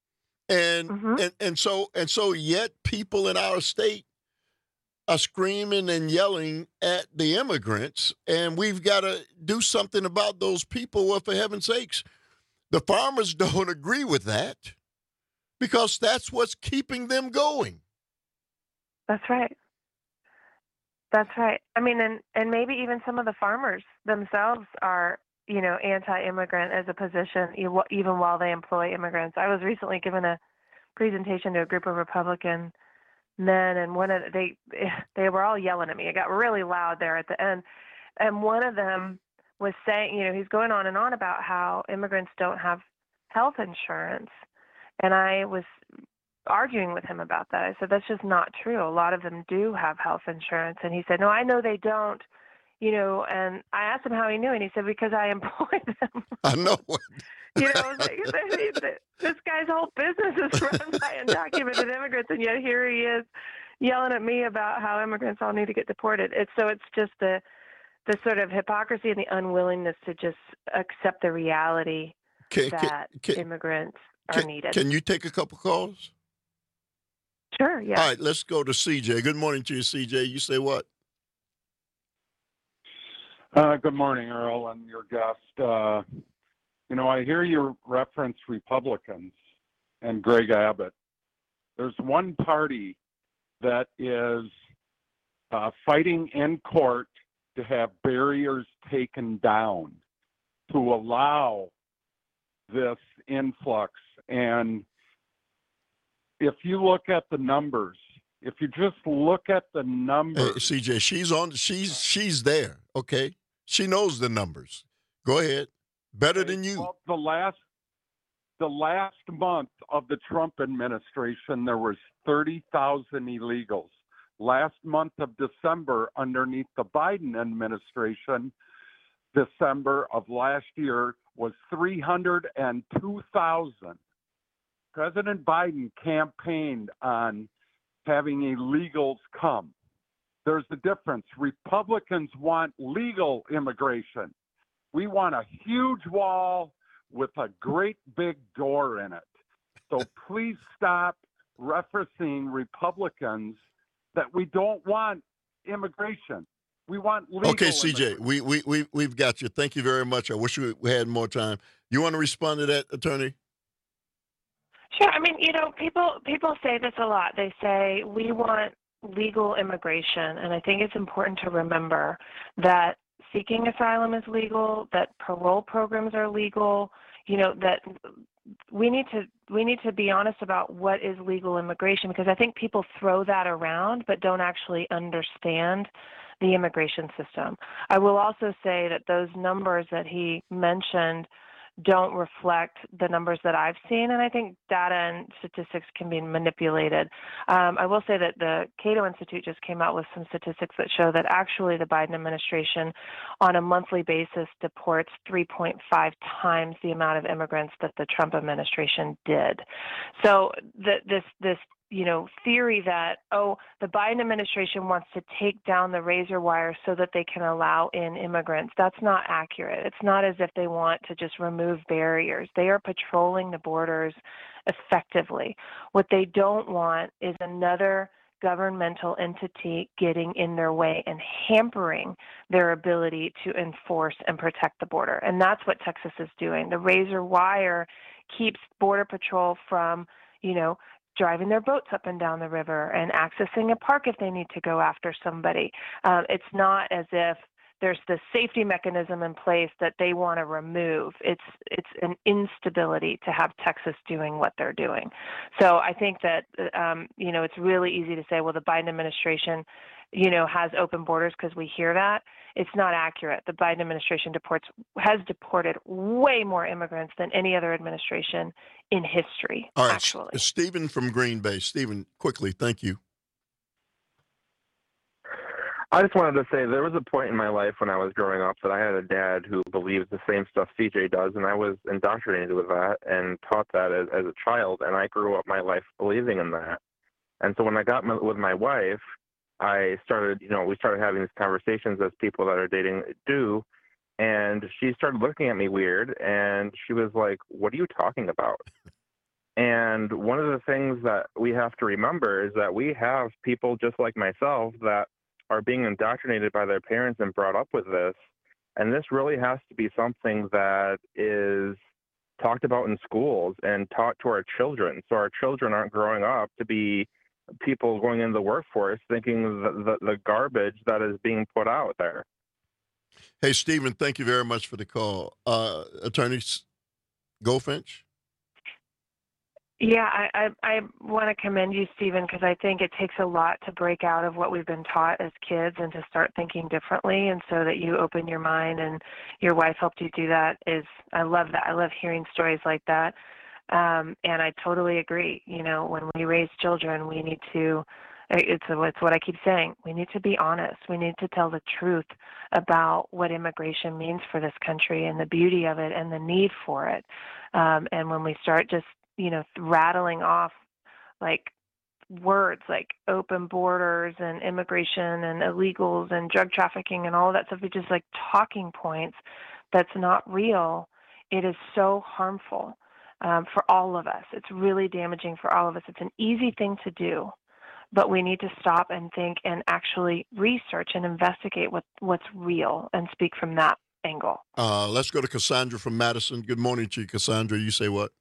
And, Mm-hmm. and and so and so yet people in our state are screaming and yelling at the immigrants, and we've got to do something about those people. Well, for heaven's sakes, the farmers don't agree with that because that's what's keeping them going. That's right. That's right. I mean, and, and maybe even some of the farmers themselves are, you know, anti-immigrant as a position, even while they employ immigrants. I was recently given a presentation to a group of Republican men, and one of the, they they were all yelling at me. It got really loud there at the end, and one of them was saying, you know, he's going on and on about how immigrants don't have health insurance, and I was arguing with him about that. I said, that's just not true. A lot of them do have health insurance. And he said, no, I know they don't, you know, and I asked him how he knew, and he said, because I employ them. I know. You know, I was like, this guy's whole business is run by undocumented immigrants, and yet here he is yelling at me about how immigrants all need to get deported. It's so it's just the the sort of hypocrisy and the unwillingness to just accept the reality Can- that can- can- immigrants are Can, needed. can you take a couple calls? Sure, yeah. All right, let's go to C J. Good morning to you, C J. You say what? Uh, good morning, Earl, and your guest. Uh, you know, I hear you reference Republicans and Greg Abbott. There's one party that is uh, fighting in court to have barriers taken down to allow this influx. And if you look at the numbers, if you just look at the numbers, Hey, C J, she's on. She's she's there. Okay, she knows the numbers. Go ahead. Better than you. Well, the last the last month of the Trump administration, there was thirty thousand illegals. Last month of December, underneath the Biden administration, December of last year was three hundred two thousand. President Biden campaigned on having illegals come. There's the difference. Republicans want legal immigration. We want a huge wall with a great big door in it. So please stop referencing Republicans that we don't want immigration. We want legal Okay, C J, immigration. we we we we've got you. Thank you very much. I wish we we had more time. You want to respond to that, Attorney? Sure. I mean, you know, people people say this a lot. They say we want legal immigration, and I think it's important to remember that seeking asylum is legal, that parole programs are legal, you know, that we need to we need to be honest about what is legal immigration, because I think people throw that around but don't actually understand the immigration system. I will also say that those numbers that he mentioned don't reflect the numbers that I've seen, and I think data and statistics can be manipulated. Um, I will say that the Cato Institute just came out with some statistics that show that actually the Biden administration on a monthly basis deports three point five times the amount of immigrants that the Trump administration did. So the, this this you know, theory that, oh, the Biden administration wants to take down the razor wire so that they can allow in immigrants, that's not accurate. It's not as if they want to just remove barriers. They are patrolling the borders effectively. What they don't want is another governmental entity getting in their way and hampering their ability to enforce and protect the border. And that's what Texas is doing. The razor wire keeps Border Patrol from, you know, driving their boats up and down the river and accessing a park if they need to go after somebody. Um, it's not as if there's this safety mechanism in place that they want to remove. It's it's an instability to have Texas doing what they're doing. So I think that um, you know, it's really easy to say, well, the Biden administration, you know, has open borders because we hear that. It's not accurate. The Biden administration deports has deported way more immigrants than any other administration in history. All right, actually. S- Stephen from Green Bay. Stephen, quickly, thank you. I just wanted to say there was a point in my life when I was growing up that I had a dad who believes the same stuff C J does, and I was indoctrinated with that and taught that as, as a child, and I grew up my life believing in that. And so when I got my, with my wife, I started, you know, we started having these conversations as people that are dating do, and she started looking at me weird, and she was like, "What are you talking about?" And one of the things that we have to remember is that we have people just like myself that are being indoctrinated by their parents and brought up with this. And this really has to be something that is talked about in schools and taught to our children. So our children aren't growing up to be people going into the workforce thinking the, the, the garbage that is being put out there. Hey, Stephen, thank you very much for the call. Uh, Attorney Goldfinch? Yeah, I, I, I want to commend you, Stephen, because I think it takes a lot to break out of what we've been taught as kids and to start thinking differently. And so that you open your mind and your wife helped you do that is, I love that. I love hearing stories like that. Um, and I totally agree. You know, when we raise children, we need to, it's, it's what I keep saying, we need to be honest. We need to tell the truth about what immigration means for this country and the beauty of it and the need for it. Um, and when we start just you know, rattling off like words like open borders and immigration and illegals and drug trafficking and all of that stuff, it's just like talking points that's not real. It is so harmful um, for all of us. It's really damaging for all of us. It's an easy thing to do, but we need to stop and think and actually research and investigate what, what's real and speak from that angle. Uh, let's go to Cassandra from Madison. Good morning to you, Cassandra. You say what?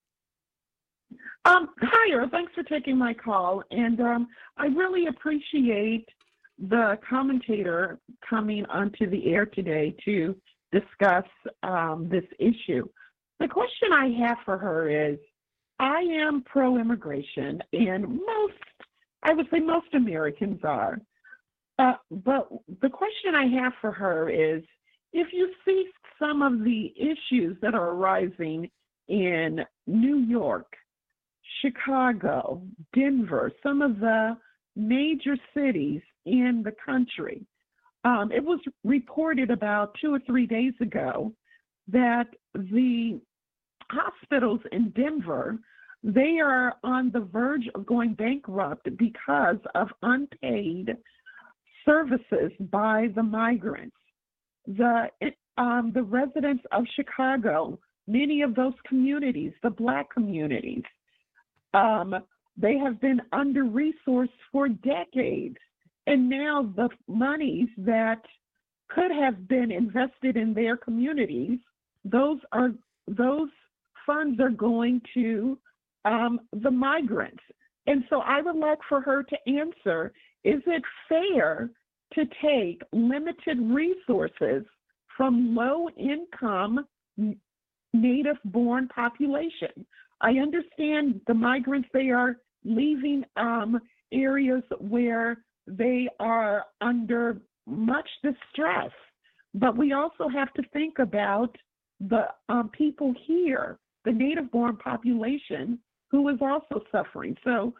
Um, hi, Earl. Thanks for taking my call. And um, I really appreciate the commentator coming onto the air today to discuss um, this issue. The question I have for her is, I am pro-immigration, and most, I would say most Americans are. Uh, but the question I have for her is, if you see some of the issues that are arising in New York, Chicago, Denver, some of the major cities in the country. Um, it was reported about two or three days ago that the hospitals in Denver, they are on the verge of going bankrupt because of unpaid services by the migrants. The, um, the residents of Chicago, many of those communities, the Black communities, Um, they have been under-resourced for decades, and now the monies that could have been invested in their communities, those are those funds are going to um, the migrants. And so I would like for her to answer, is it fair to take limited resources from low-income native-born population? I understand the migrants, they are leaving um, areas where they are under much distress, but we also have to think about the um, people here, the native-born population, who is also suffering. So,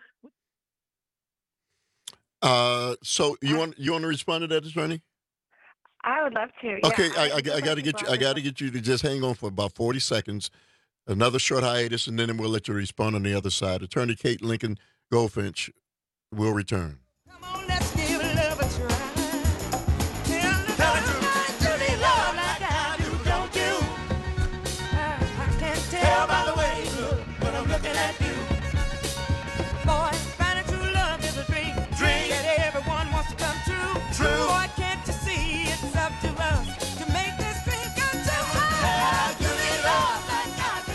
uh, so you want you want to respond to that, attorney? I would love to. Okay, yeah, I, I, I got to get you. I got to get you to just hang on for about forty seconds. Another short hiatus, and then we'll let you respond on the other side. Attorney Kate Lincoln Goldfinch will return. Come on, let's give love a try. Tell the truth, dirty love like I do, don't you? I, I can't tell by the way you look when I'm looking at you. Boy, finding true love is a dream, dream that everyone wants to come true. True. Boy, can't you see it's up to us to make this dream come true? I do love like I do.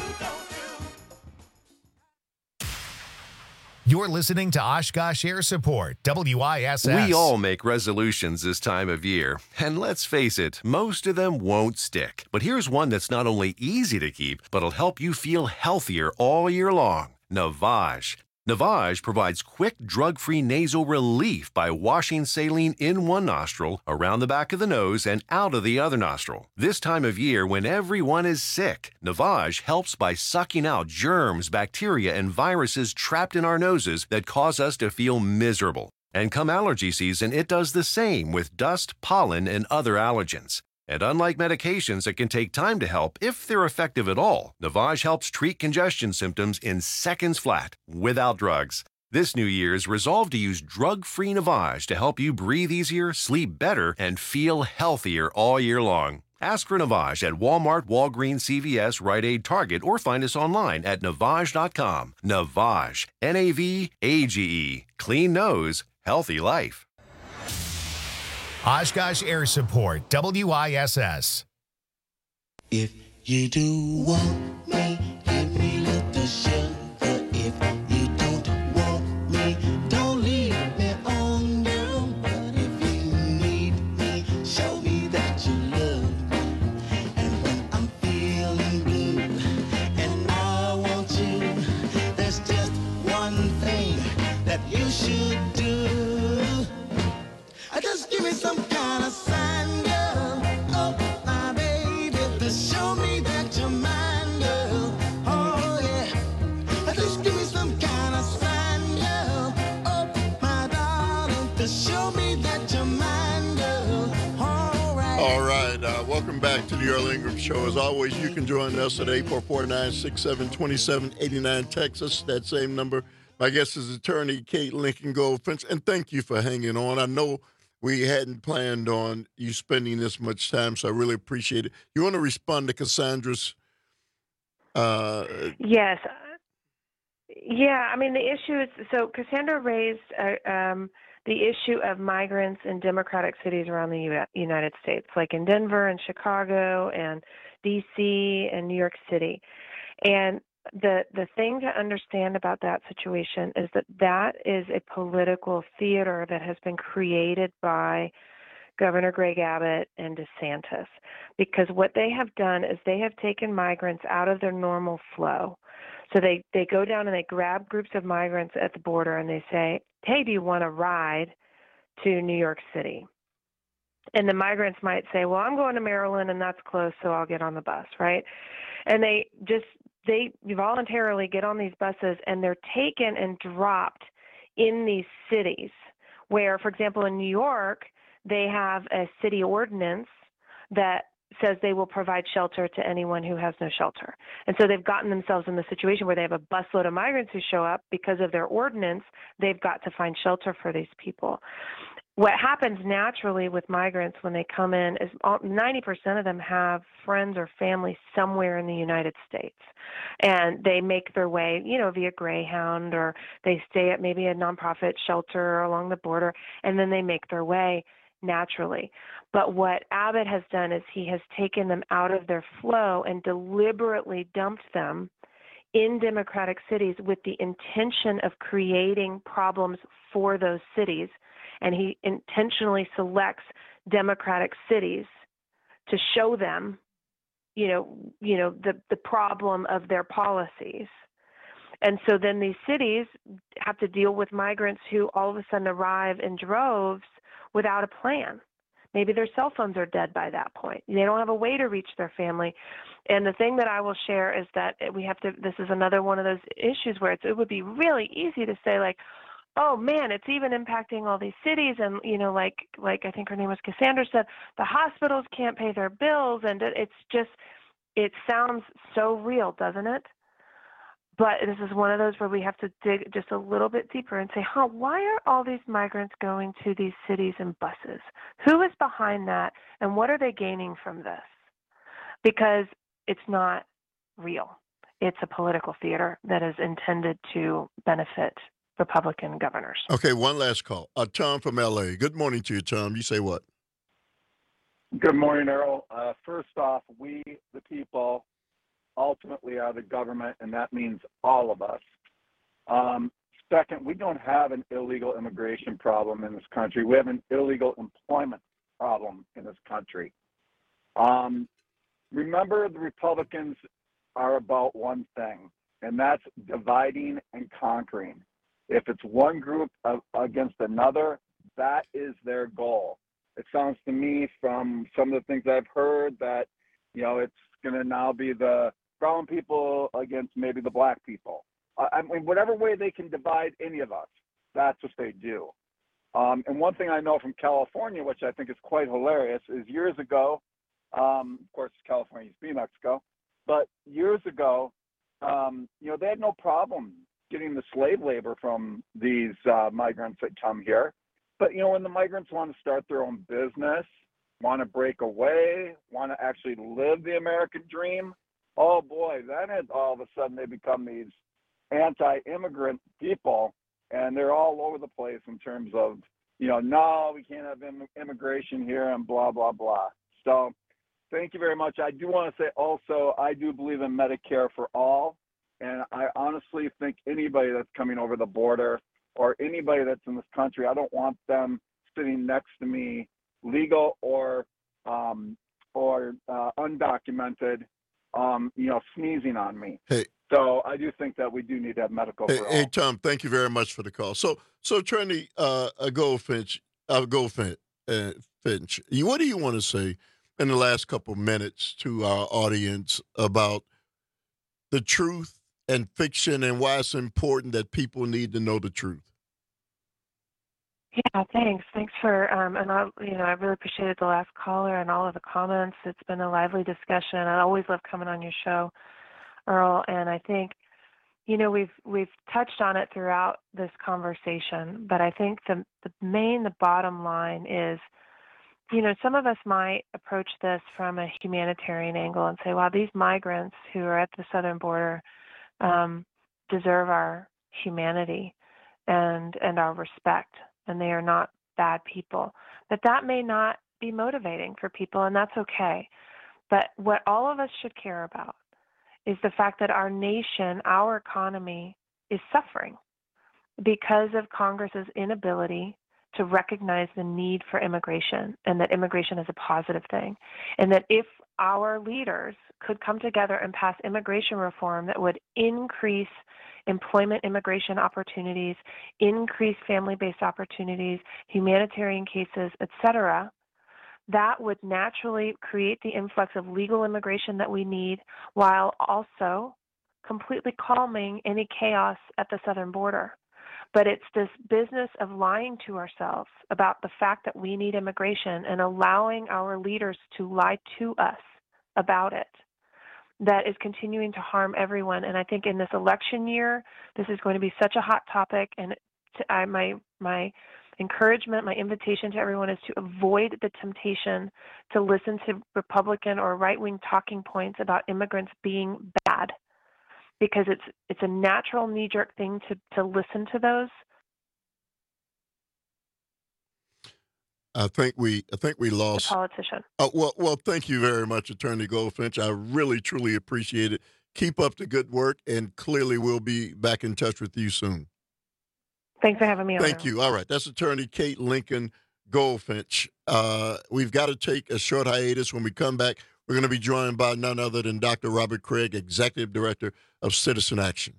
You're listening to Oshkosh Air Support, W I S S. We all make resolutions this time of year, and let's face it, most of them won't stick. But here's one that's not only easy to keep, but'll help you feel healthier all year long. Navage. Navage provides quick, drug-free nasal relief by washing saline in one nostril, around the back of the nose, and out of the other nostril. This time of year, when everyone is sick, Navage helps by sucking out germs, bacteria, and viruses trapped in our noses that cause us to feel miserable. And come allergy season, it does the same with dust, pollen, and other allergens. And unlike medications that can take time to help, if they're effective at all, Navage helps treat congestion symptoms in seconds flat, without drugs. This New Year's, resolve to use drug-free Navage to help you breathe easier, sleep better, and feel healthier all year long. Ask for Navage at Walmart, Walgreens, C V S, Rite Aid, Target, or find us online at Navage dot com. Navage, N A V A G E. Clean nose, healthy life. Oshkosh Air Support, W I S S. If you do want me, give me little sugar. If you don't want me, don't leave me on, girl. But if you need me, show me that you love me. And when I'm feeling blue and I want you, there's just one thing that you should do. Just give me some kind of sign, girl. Oh, my baby, to show me that you're mine, girl. Oh, yeah. Just give me some kind of sign, girl. Oh, my darling, to show me that you're mine, girl. All right. All right. Uh, welcome back to the Earl Ingram Show. As always, you can join us at eight four four, nine six seven, two seven eight nine, Texas. That same number. My guest is attorney Kate Lincoln Goldfinch. And thank you for hanging on. I know we hadn't planned on you spending this much time, so I really appreciate it. You want to respond to Cassandra's? Uh, Yes. Yeah, I mean, the issue is, so Cassandra raised uh, um, the issue of migrants in democratic cities around the U- United States, like in Denver and Chicago and D C and New York City. And the the thing to understand about that situation is that that is a political theater that has been created by Governor Greg Abbott and DeSantis, because what they have done is they have taken migrants out of their normal flow. So they, they go down and they grab groups of migrants at the border and they say, hey, do you want to ride to New York City? And the migrants might say, well, I'm going to Maryland and that's close, so I'll get on the bus, right? And they just they voluntarily get on these buses and they're taken and dropped in these cities where, for example, in New York, they have a city ordinance that says they will provide shelter to anyone who has no shelter. And so they've gotten themselves in the situation where they have a busload of migrants who show up because of their ordinance. They've got to find shelter for these people. What happens naturally with migrants when they come in is ninety percent of them have friends or family somewhere in the United States. And they make their way, you know, via Greyhound, or they stay at maybe a nonprofit shelter along the border, and then they make their way naturally. But what Abbott has done is he has taken them out of their flow and deliberately dumped them in democratic cities with the intention of creating problems for those cities. And he intentionally selects democratic cities to show them, you know, you know, the, the problem of their policies. And so then these cities have to deal with migrants who all of a sudden arrive in droves without a plan. Maybe their cell phones are dead by that point. They don't have a way to reach their family. And the thing that I will share is that we have to, this is another one of those issues where it's, it would be really easy to say, like, oh man, it's even impacting all these cities. And, you know, like, like I think her name was Cassandra said, the hospitals can't pay their bills. And it's just, it sounds so real, doesn't it? But this is one of those where we have to dig just a little bit deeper and say, huh, why are all these migrants going to these cities in buses? Who is behind that? And what are they gaining from this? Because it's not real. It's a political theater that is intended to benefit Republican governors. Okay, one last call. Uh, Tom from L A. Good morning to you, Tom. You say what? Good morning, Earl. Uh, first off, we, the people, ultimately are the government, and that means all of us. Um, second, we don't have an illegal immigration problem in this country. We have an illegal employment problem in this country. Um, remember, the Republicans are about one thing, and that's dividing and conquering. If it's one group of, against another, that is their goal. It sounds to me from some of the things I've heard that, you know, it's going to now be the brown people against maybe the black people. Uh, I mean, whatever way they can divide any of us, that's what they do. Um, and one thing I know from California, which I think is quite hilarious, is years ago, um, of course, California used to be Mexico, but years ago, um, you know, they had no problem getting the slave labor from these uh, migrants that come here. But, you know, when the migrants want to start their own business, want to break away, want to actually live the American dream, oh boy, then it, all of a sudden they become these anti-immigrant people, and they're all over the place in terms of, you know, no, we can't have Im- immigration here and blah, blah, blah. So thank you very much. I do want to say also, I do believe in Medicare for all, and I honestly think anybody that's coming over the border or anybody that's in this country, I don't want them sitting next to me, legal or um, or uh, undocumented, um, you know, sneezing on me. Hey. So I do think that we do need to have medical Hey, for all. hey, Tom, thank you very much for the call. So, so Attorney uh, uh, Goldfinch, uh, Goldfinch, uh, Finch, you, what do you want to say in the last couple minutes to our audience about the truth and fiction and why it's important that people need to know the truth? Yeah, thanks. Thanks for, um, and I, you know, I really appreciated the last caller and all of the comments. It's been a lively discussion. I always love coming on your show, Earl. And I think, you know, we've we've touched on it throughout this conversation, but I think the the main, the bottom line is, you know, some of us might approach this from a humanitarian angle and say, wow, these migrants who are at the southern border um, deserve our humanity and and our respect, and they are not bad people. But that may not be motivating for people, and that's okay. But what all of us should care about is the fact that our nation, our economy, is suffering because of Congress's inability to recognize the need for immigration, and that immigration is a positive thing. And that if our leaders could come together and pass immigration reform that would increase employment immigration opportunities, increase family-based opportunities, humanitarian cases, et cetera, that would naturally create the influx of legal immigration that we need, while also completely calming any chaos at the southern border. But it's this business of lying to ourselves about the fact that we need immigration and allowing our leaders to lie to us about it that is continuing to harm everyone. And I think in this election year, this is going to be such a hot topic. And to, I, my my encouragement, my invitation to everyone is to avoid the temptation to listen to Republican or right-wing talking points about immigrants being bad, because it's it's a natural knee-jerk thing to, to listen to those. I think we I think we lost the politician. Uh, well, well, thank you very much, Attorney Goldfinch. I really, truly appreciate it. Keep up the good work, and clearly we'll be back in touch with you soon. Thanks for having me on. Thank you. All right. That's Attorney Kate Lincoln Goldfinch. Uh, we've got to take a short hiatus. When we come back, we're going to be joined by none other than Doctor Robert Craig, Executive Director of Citizen Action.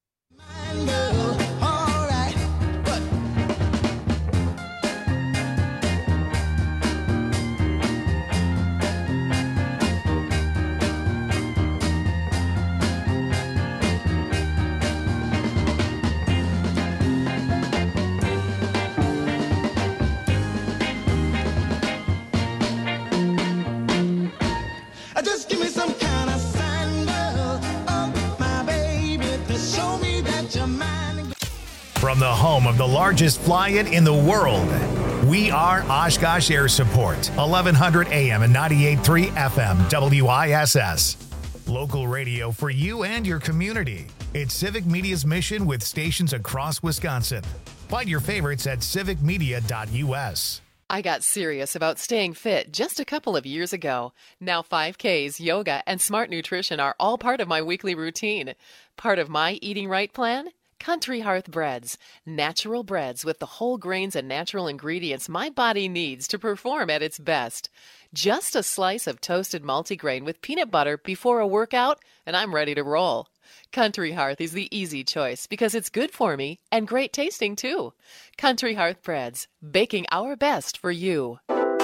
Just give me some kind of sign, girl. Oh, my baby, to show me that you're mine. From the home of the largest fly-in in the world, we are Oshkosh Air Support, eleven hundred A M and ninety-eight point three F M, W I S S. Local radio for you and your community. It's Civic Media's mission with stations across Wisconsin. Find your favorites at civic media dot U S. I got serious about staying fit just a couple of years ago. Now five Ks, yoga, and smart nutrition are all part of my weekly routine. Part of my eating right plan? Country Hearth Breads. Natural breads with the whole grains and natural ingredients my body needs to perform at its best. Just a slice of toasted multigrain with peanut butter before a workout, and I'm ready to roll. Country Hearth is the easy choice because it's good for me and great tasting too. Country Hearth Breads, baking our best for you.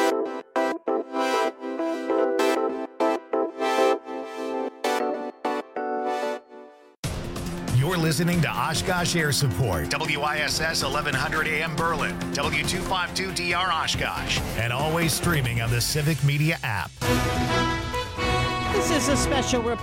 You're listening to Oshkosh Air Support, W I S S eleven hundred A M Berlin, W two fifty-two D R Oshkosh, and always streaming on the Civic Media app. This is a special report.